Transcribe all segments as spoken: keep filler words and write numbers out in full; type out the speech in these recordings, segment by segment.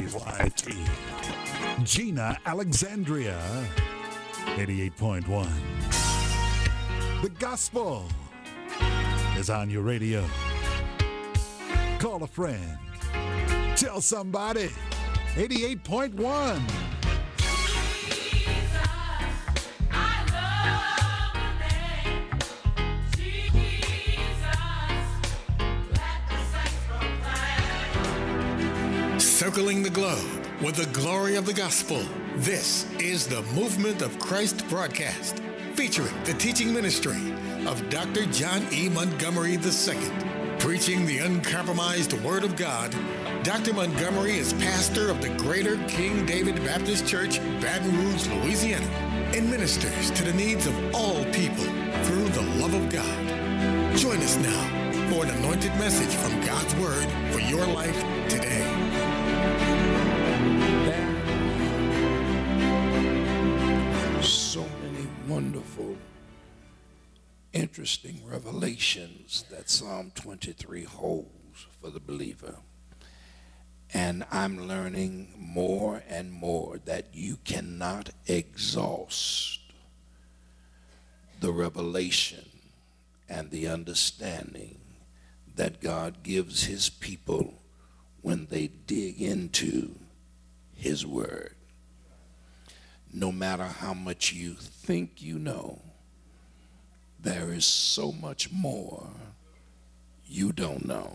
Y T. Gina Alexandria, eighty-eight point one. The gospel is on your radio. Call a friend. Tell somebody. eighty-eight point one. Circling the globe with the glory of the gospel. This is the Movement of Christ broadcast, featuring the teaching ministry of Doctor John E. Montgomery the Second. Preaching the uncompromised Word of God, Doctor Montgomery is pastor of the Greater King David Baptist Church, Baton Rouge, Louisiana, and ministers to the needs of all people through the love of God. Join us now for an anointed message from God's Word for your life today. So many wonderful, interesting revelations that Psalm twenty-three holds for the believer. And I'm learning more and more that you cannot exhaust the revelation and the understanding that God gives his people when they dig into his word. No matter how much you think you know, there is so much more you don't know.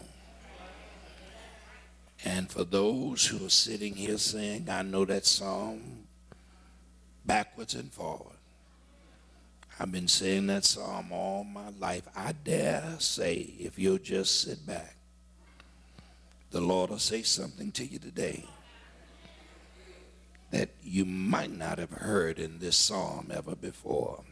And for those who are sitting here saying, I know that psalm backwards and forward. I've been saying that psalm all my life. I dare say, if you'll just sit back, the Lord will say something to you today that you might not have heard in this psalm ever before.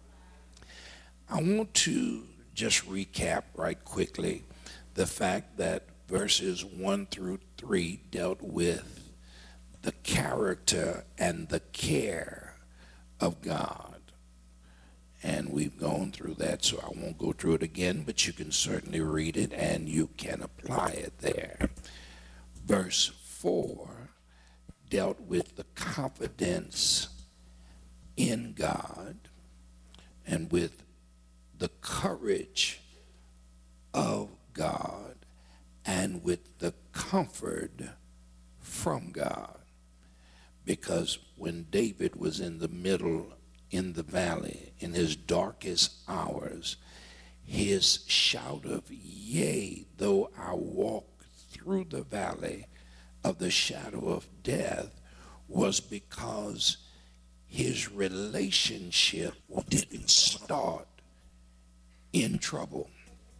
I want to just recap right quickly the fact that verses one through three dealt with the character and the care of God. And we've gone through that, so I won't go through it again, but you can certainly read it and you can apply it there. Verse four dealt with the confidence in God and with the courage of God and with the comfort from God. Because when David was in the middle, in the valley, in his darkest hours, his shout of, yea, though I walk through the valley of the shadow of death, was because his relationship didn't start in trouble.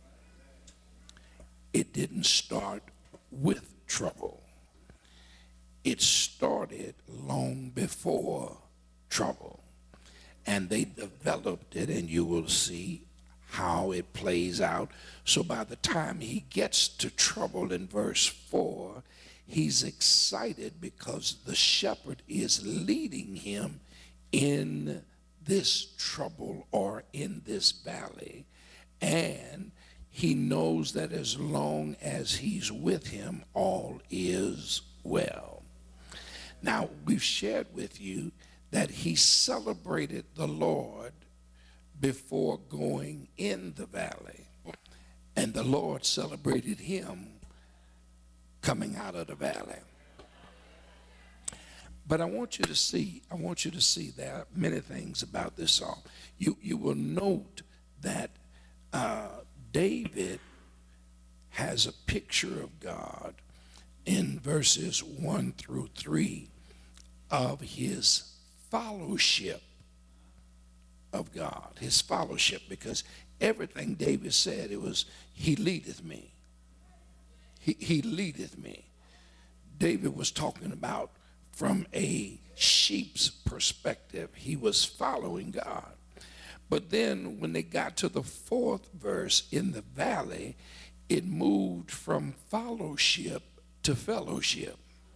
It didn't start with trouble. It started long before trouble. And they developed it, and you will see how it plays out. So by the time he gets to trouble in verse four, he's excited because the shepherd is leading him in this trouble or in this valley. And he knows that as long as he's with him, all is well. Now, we've shared with you that he celebrated the Lord before going in the valley, and the Lord celebrated him coming out of the valley. But I want you to see, I want you to see there are many things about this psalm. You, you will note that uh, David has a picture of God in verses one through three of his fellowship of God, his fellowship, because everything David said, it was, he leadeth me. He, he leadeth me. David was talking about from a sheep's perspective. He was following God. But then when they got to the fourth verse in the valley, it moved from fellowship to fellowship.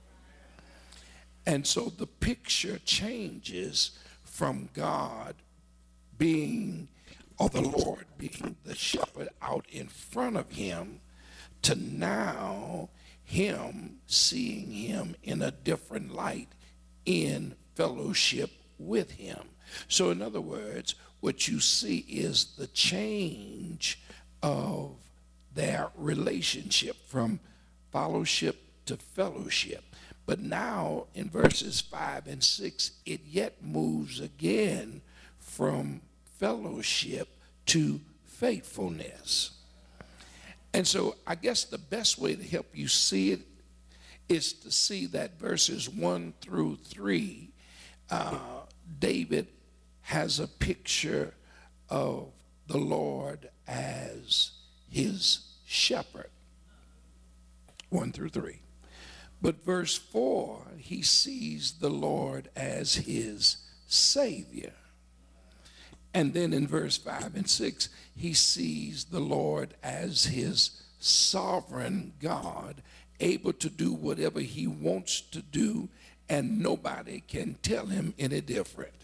And so the picture changes from God being, or the Lord being the shepherd out in front of him, to now him seeing him in a different light in fellowship with him. So in other words, what you see is the change of their relationship from fellowship to fellowship. But now in verses five and six, it yet moves again from fellowship to faithfulness. And so I guess the best way to help you see it is to see that verses one through three, uh, David has a picture of the Lord as his shepherd. One through three. But verse four, he sees the Lord as his Savior. And then in verse five and six, he sees the Lord as his sovereign God, able to do whatever he wants to do, and nobody can tell him any different.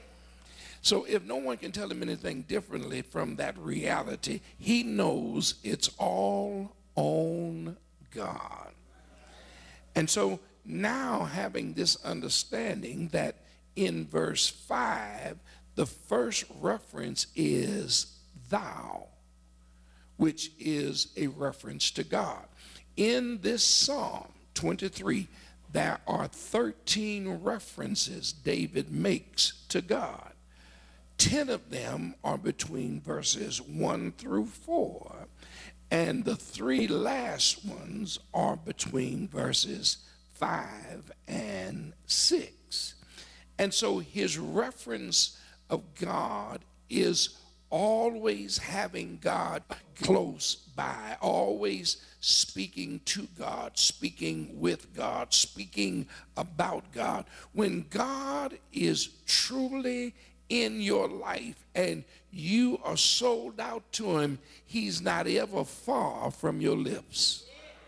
So if no one can tell him anything differently from that reality, he knows it's all on God. And so now, having this understanding that in verse five, the first reference is thou, which is a reference to God. In this Psalm twenty-three, there are thirteen references David makes to God. Ten of them are between verses one through four, and the three last ones are between verses five and six. And so his reference of God is always having God close by, always speaking to God, speaking with God, speaking about God. When God is truly in your life and you are sold out to him, he's not ever far from your lips.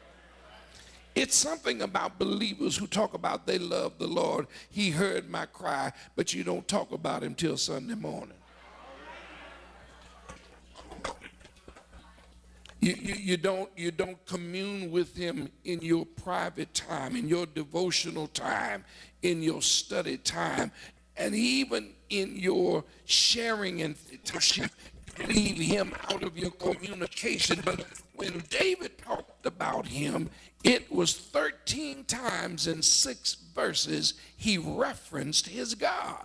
It's something about believers who talk about they love the Lord. He heard my cry, but you don't talk about him till Sunday morning. You, you, you don't you don't commune with him in your private time, in your devotional time, in your study time, and even in your sharing and fellowship. Leave him out of your communication. But when David talked about him, it was thirteen times in six verses he referenced his God.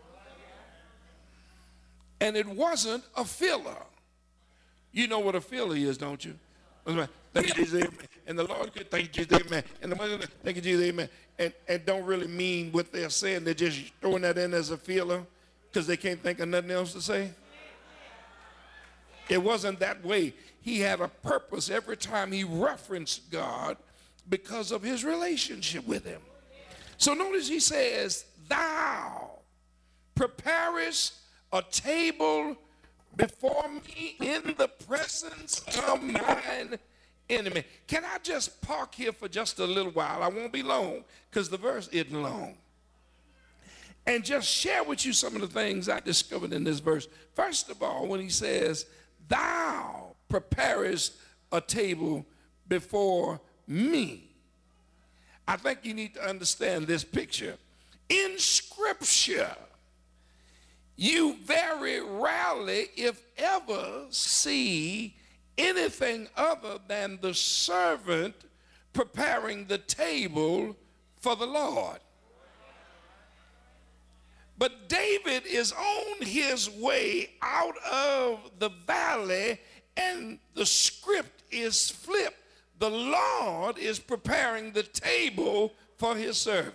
And it wasn't a filler. You know what a filler is, don't you? Thank you, Jesus, amen. And the Lord could thank you, Jesus, amen. And the mother, thank you, Jesus, amen. And, and don't really mean what they're saying. They're just throwing that in as a filler because they can't think of nothing else to say. It wasn't that way. He had a purpose every time he referenced God because of his relationship with him. So notice he says, thou preparest a table before me in the presence of mine enemy. Can I just park here for just a little while? I won't be long because the verse isn't long. And just share with you some of the things I discovered in this verse. First of all, when he says, thou preparest a table before me, I think you need to understand this picture. In Scripture, you very rarely, if ever, see anything other than the servant preparing the table for the Lord. But David is on his way out of the valley, and the script is flipped. The Lord is preparing the table for his servant.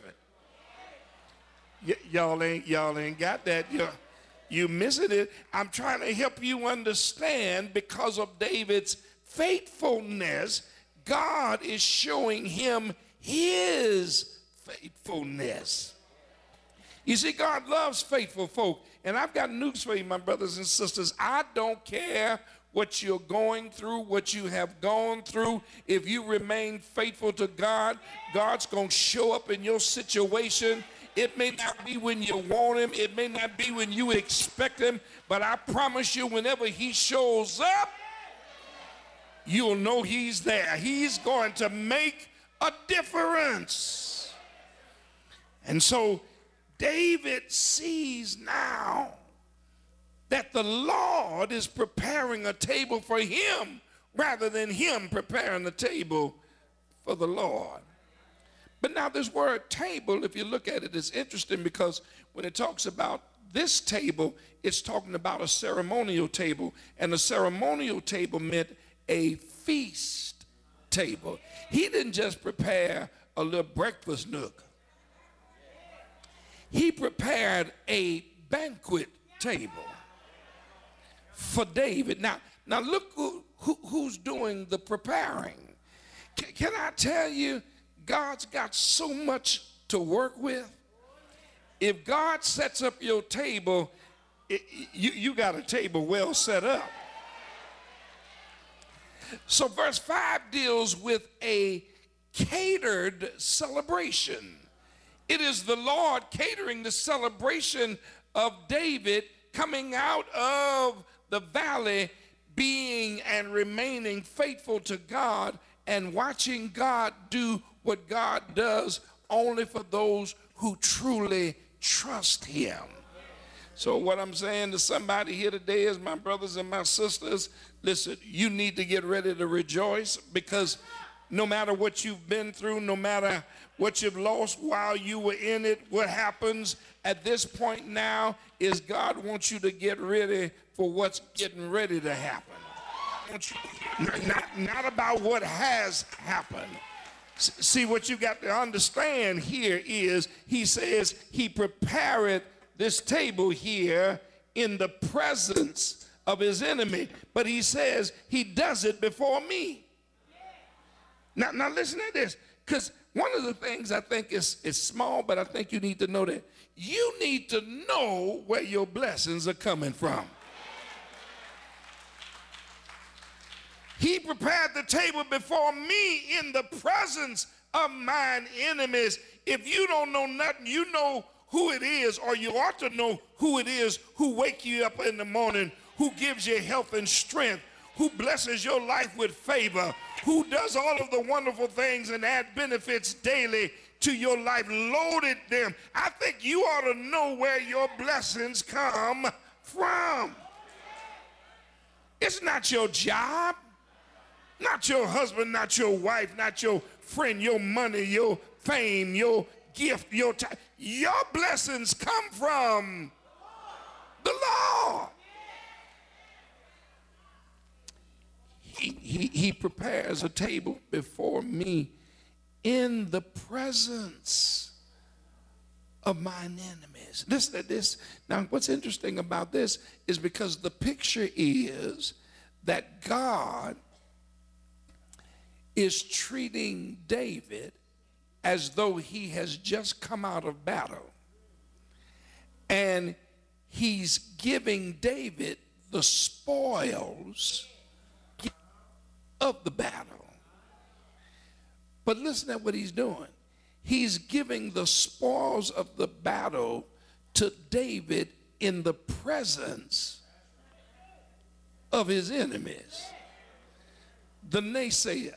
Y- y'all ain't y'all ain't got that. You're, you missing it. I'm trying to help you understand, because of David's faithfulness, God is showing him his faithfulness. You see, God loves faithful folk. And I've got news for you, my brothers and sisters. I don't care what you're going through, what you have gone through. If you remain faithful to God, God's going to show up in your situation. It may not be when you want him. It may not be when you expect him. But I promise you, whenever he shows up, you'll know he's there. He's going to make a difference. And so David sees now that the Lord is preparing a table for him rather than him preparing the table for the Lord. But now this word table, if you look at it, is interesting because when it talks about this table, it's talking about a ceremonial table, and a ceremonial table meant a feast table. He didn't just prepare a little breakfast nook. He prepared a banquet table for David. Now, now look who, who, who's doing the preparing. Can, can I tell you, God's got so much to work with. If God sets up your table, it, you, you got a table well set up. So verse five deals with a catered celebration. It is the Lord catering the celebration of David coming out of the valley, being and remaining faithful to God and watching God do what God does only for those who truly trust him. So what I'm saying to somebody here today is, my brothers and my sisters, listen, you need to get ready to rejoice, because no matter what you've been through, no matter what you've lost while you were in it, what happens at this point now is God wants you to get ready for what's getting ready to happen. Not, not about what has happened. See, what you got to understand here is he says he prepared this table here in the presence of his enemy, but he says he does it before me. Now, now listen to this, because one of the things I think is, is small, but I think you need to know that you need to know where your blessings are coming from. He prepared the table before me in the presence of mine enemies. If you don't know nothing, you know who it is, or you ought to know who it is who wake you up in the morning, who gives you health and strength, who blesses your life with favor, who does all of the wonderful things and add benefits daily to your life, loaded them. I think you ought to know where your blessings come from. It's not your job. Not your husband, not your wife, not your friend, your money, your fame, your gift, your time. Your blessings come from the Lord. He, he, he prepares a table before me in the presence of mine enemies. Listen to this. Now, what's interesting about this is because the picture is that God is treating David as though he has just come out of battle. And he's giving David the spoils of the battle. But listen at what he's doing. He's giving the spoils of the battle to David in the presence of his enemies, the naysayers,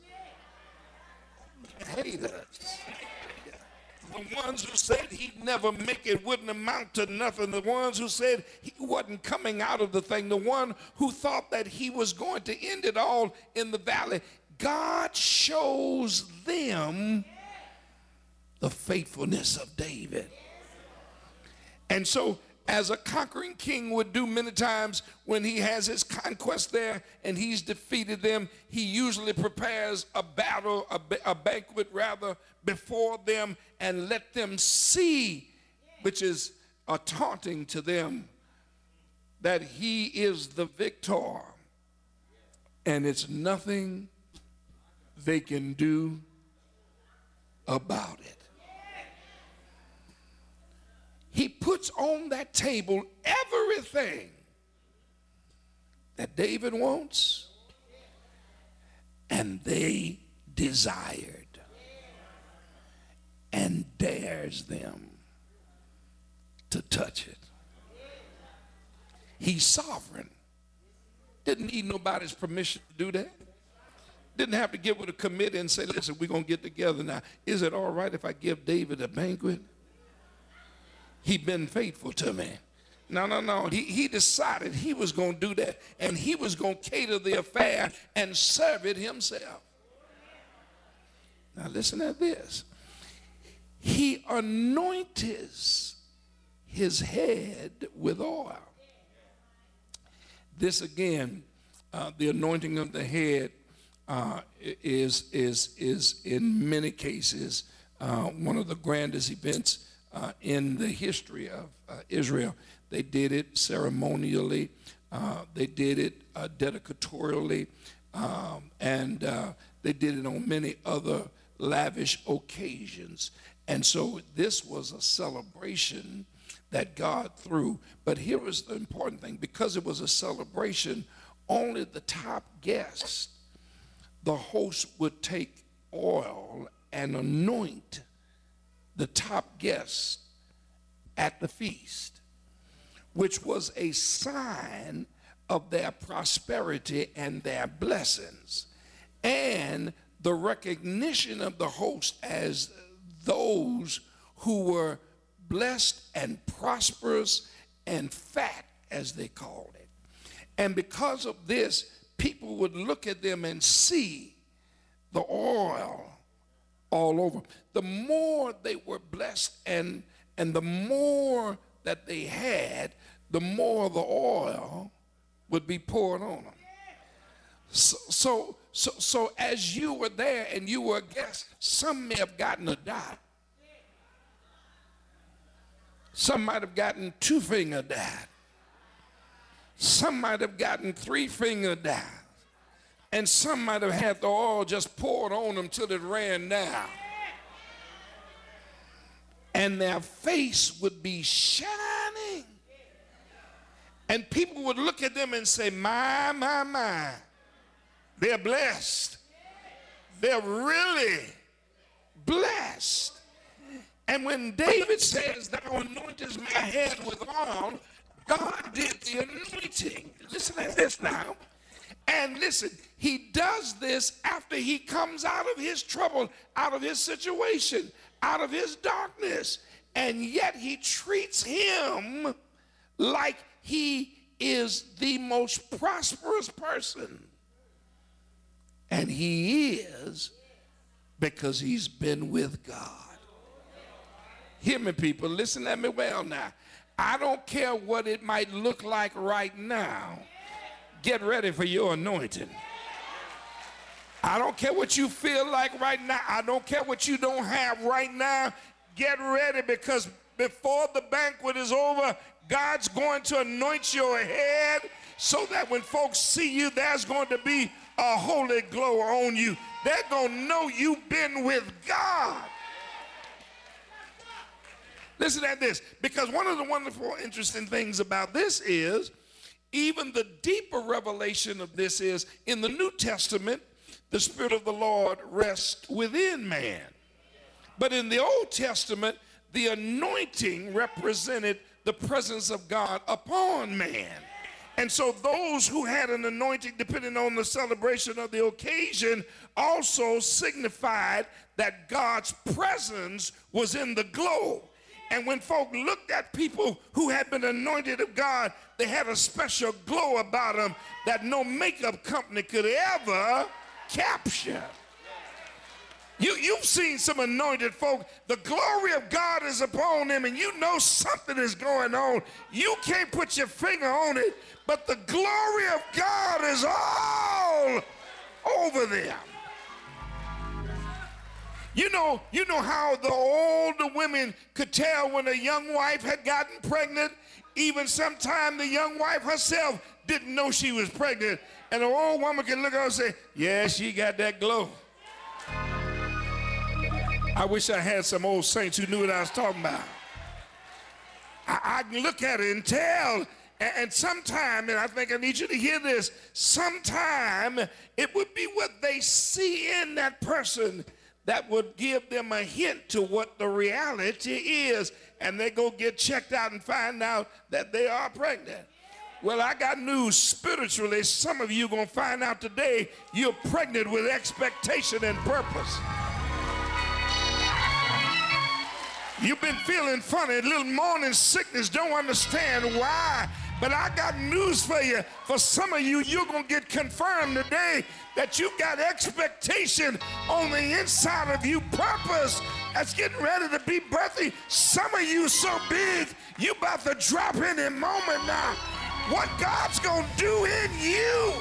haters, the ones who said he'd never make it, wouldn't amount to nothing, the ones who said he wasn't coming out of the thing, the one who thought that he was going to end it all in the valley. God shows them the faithfulness of David. And so, as a conquering king would do many times when he has his conquest there and he's defeated them, he usually prepares a battle, a, ba a banquet rather, before them and let them see, which is a taunting to them, that he is the victor and it's nothing they can do about it. He puts on that table everything that David wants and they desired, and dares them to touch it. He's sovereign. Didn't need nobody's permission to do that. Didn't have to get with a committee and say, listen, we're going to get together now. Is it all right if I give David a banquet? He's been faithful to me. No, no, no. He, he decided he was going to do that, and he was going to cater the affair and serve it himself. Now listen to this. He anoints his head with oil. This again, uh, the anointing of the head uh, is, is, is in many cases uh, one of the grandest events uh, in the history of uh, Israel. They did it ceremonially. Uh, they did it uh, dedicatorially. Um, and uh, they did it on many other lavish occasions. And so this was a celebration that God threw. But here was the important thing. Because it was a celebration, only the top guests, the host would take oil and anoint the top guests at the feast, which was a sign of their prosperity and their blessings, and the recognition of the host as those who were blessed and prosperous and fat, as they called it. And because of this, people would look at them and see the oil all over. The more they were blessed and, and the more that they had, the more the oil would be poured on them. So, so, so, so as you were there and you were a guest, some may have gotten a dot. Some might have gotten two-finger dot. Some might have gotten three-finger dot. And some might have had the oil just poured on them till it ran down. And their face would be shining. And people would look at them and say, my, my, my, they're blessed. They're really blessed. And when David says, thou anointest my head with oil, God did the anointing. Listen to this now. And listen, he does this after he comes out of his trouble, out of his situation, out of his darkness. And yet he treats him like he is the most prosperous person. And he is, because he's been with God. Hear me, people. Listen at me well now. I don't care what it might look like right now. Get ready for your anointing. I don't care what you feel like right now. I don't care what you don't have right now. Get ready, because before the banquet is over, God's going to anoint your head so that when folks see you, there's going to be a holy glow on you. They're going to know you've been with God. Listen at this, because one of the wonderful, interesting things about this is, even the deeper revelation of this is, in the New Testament, the Spirit of the Lord rests within man. But in the Old Testament, the anointing represented the presence of God upon man. And so those who had an anointing, depending on the celebration of the occasion, also signified that God's presence was in the glow. And when folk looked at people who had been anointed of God, they had a special glow about them that no makeup company could ever capture. You, you've seen some anointed folk. The glory of God is upon them, and you know something is going on. You can't put your finger on it, but the glory of God is all over them. You know, you know how the older women could tell when a young wife had gotten pregnant? Even sometimes the young wife herself didn't know she was pregnant. And the old woman can look at her and say, yeah, she got that glow. I wish I had some old saints who knew what I was talking about. I, I can look at it and tell. And, and sometime, and I think I need you to hear this, sometime it would be what they see in that person that would give them a hint to what the reality is, and they go get checked out and find out that they are pregnant. Well, I got news spiritually. Some of you are going to find out today you're pregnant with expectation and purpose. You've been feeling funny, a little morning sickness, don't understand why. But I got news for you. For some of you, you're going to get confirmed today that you got expectation on the inside of you, purpose that's getting ready to be birthed. Some of you so big, you about to drop any moment now. What God's going to do in you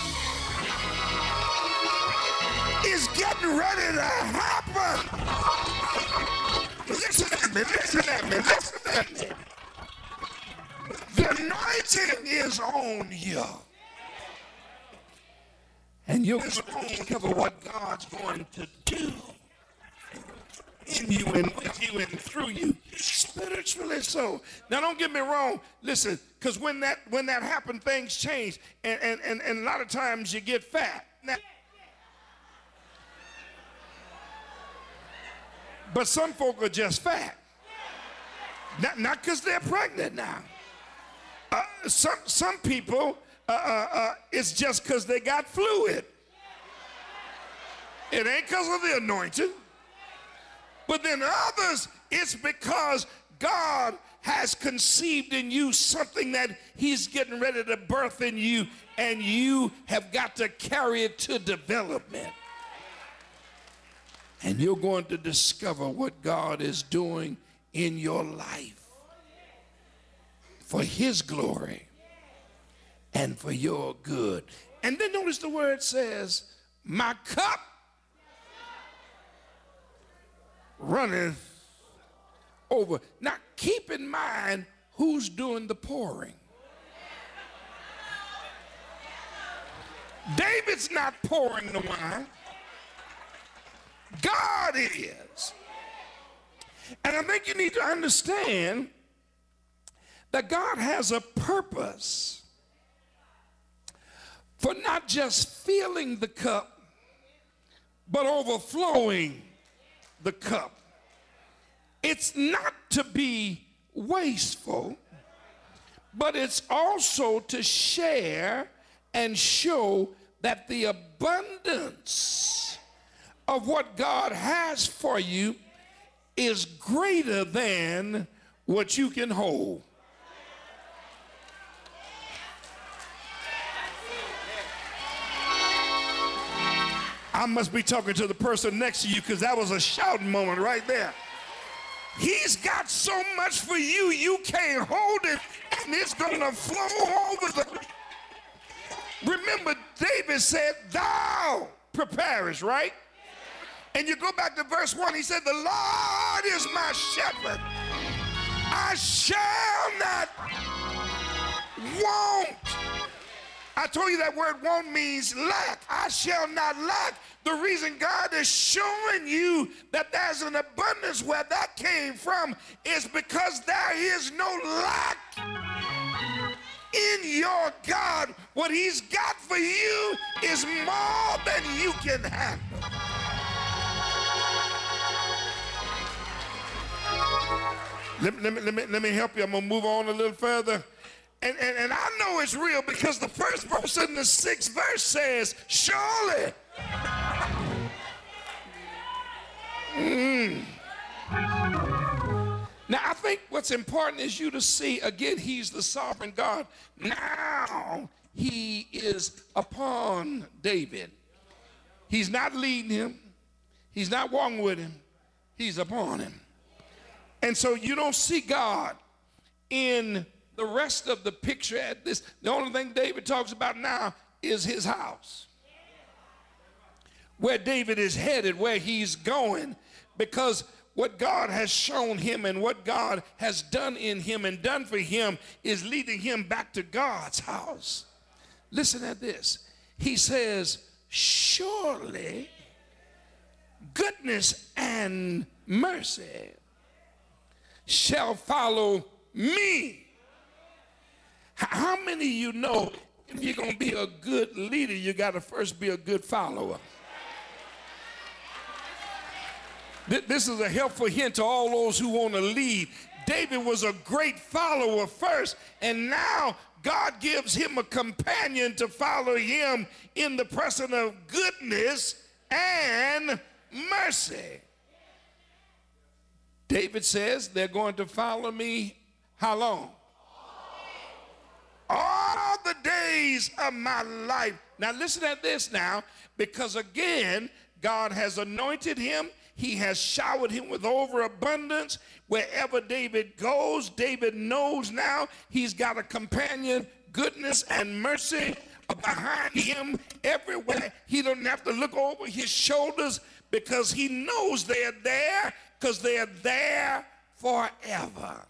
is getting ready to happen. Listen at me, listen at me, listen at me. The anointing is on you. And you're going to discover what God's going to do in you and with you and through you, spiritually so. Now don't get me wrong, listen, because when that when that happened, things change. And, and, and, and a lot of times you get fat. Now, but some folk are just fat. Not not because they're pregnant now. Uh, some some people, uh, uh, uh, it's just because they got fluid. It ain't because of the anointing. But then others, it's because God has conceived in you something that he's getting ready to birth in you, and you have got to carry it to development. And you're going to discover what God is doing in your life for his glory and for your good. And then notice the word says, my cup runneth over. Now keep in mind who's doing the pouring. David's not pouring the wine. God is. And I think you need to understand that God has a purpose for not just filling the cup, but overflowing the cup. It's not to be wasteful, but it's also to share and show that the abundance of what God has for you is greater than what you can hold. I must be talking to the person next to you, because that was a shouting moment right there. He's got so much for you, you can't hold it, and it's going to flow over the... Remember, David said, thou preparest, right? And you go back to verse one, he said, the Lord is my shepherd. I shall not want. I told you that word want means lack. I shall not lack. The reason God is showing you that there's an abundance where that came from is because there is no lack in your God. What he's got for you is more than you can handle. Let, let, me, let, me, let me help you. I'm going to move on a little further. And, and, and I know it's real because the first verse in the sixth verse says, surely. Mm. Now, I think what's important is you to see, again, he's the sovereign God. Now he is upon David. He's not leading him. He's not walking with him. He's upon him. And so you don't see God in the rest of the picture at this. The only thing David talks about now is his house. Where David is headed, where he's going, because what God has shown him and what God has done in him and done for him is leading him back to God's house. Listen at this. He says, surely goodness and mercy shall follow me. How many of you know if you're going to be a good leader, you got to first be a good follower? This is a helpful hint to all those who want to lead. David was a great follower first, and now God gives him a companion to follow him in the person of goodness and mercy. David says they're going to follow me how long? All the days of my life. Now listen at this now, because again, God has anointed him. He has showered him with overabundance. Wherever David goes, David knows now he's got a companion, goodness and mercy behind him everywhere. He doesn't have to look over his shoulders because he knows they're there, because they're there forever.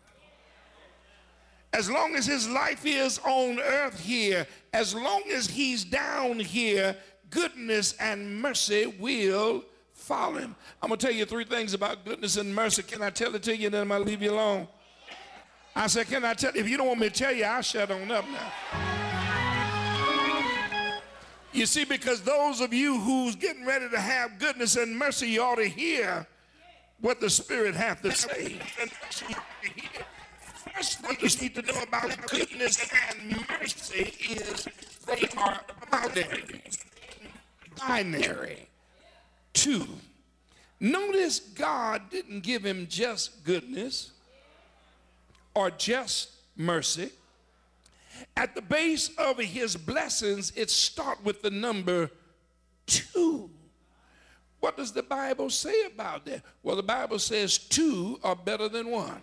As long as his life is on earth here, as long as he's down here, goodness and mercy will follow him. I'm going to tell you three things about goodness and mercy. Can I tell it to you, then I'm going to leave you alone? I said, can I tell you? If you don't want me to tell you, I'll shut on up now. You see, because those of you who's getting ready to have goodness and mercy, you ought to hear what the Spirit hath to say. First thing you need to know about goodness and mercy is they are binary. Binary. Two. Notice God didn't give him just goodness or just mercy. At the base of his blessings, it starts with the number two. What does the Bible say about that? Well, the Bible says two are better than one,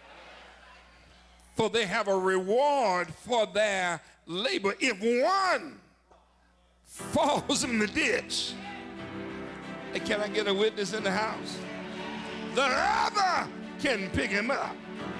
for they have a reward for their labor. If one falls in the ditch, hey, can I get a witness in the house? The other can pick him up.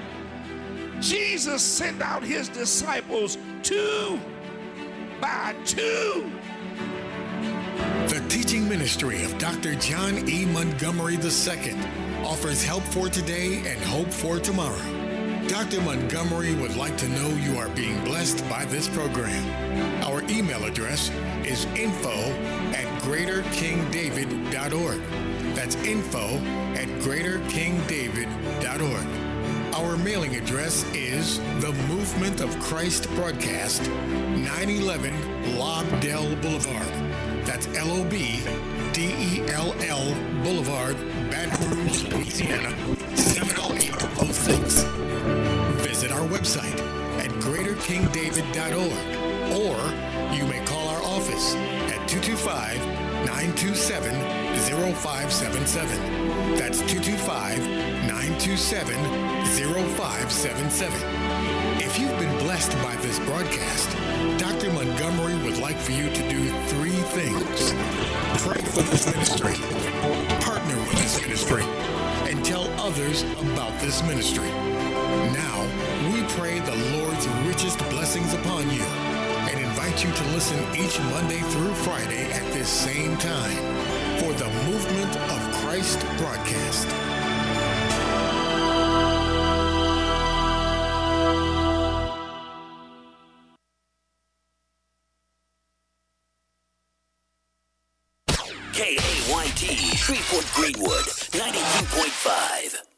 Jesus sent out his disciples two by two. The teaching ministry of Doctor John E. Montgomery the Second offers help for today and hope for tomorrow. Doctor Montgomery would like to know you are being blessed by this program. Our email address is info at greater king david dot org. That's info at greater king david dot org. Our mailing address is The Movement of Christ Broadcast, nine eleven Lobdell Boulevard. That's L O B D E L L Boulevard, Baton Rouge, Louisiana, seven oh eight oh six. Visit our website at greater king david dot org, or you may call our office at two two five, nine two seven, zero five seven seven. That's two two five, nine two seven, zero five seven seven. If you've been blessed by this broadcast, Doctor Montgomery would like for you to do three things. Pray for this ministry, partner with this ministry, and tell others about this ministry. Now, we pray the Lord's richest blessings upon you and invite you to listen each Monday through Friday at this same time for the Movement of Christ broadcast. K A Y T, Shreveport Greenwood, ninety-two point five.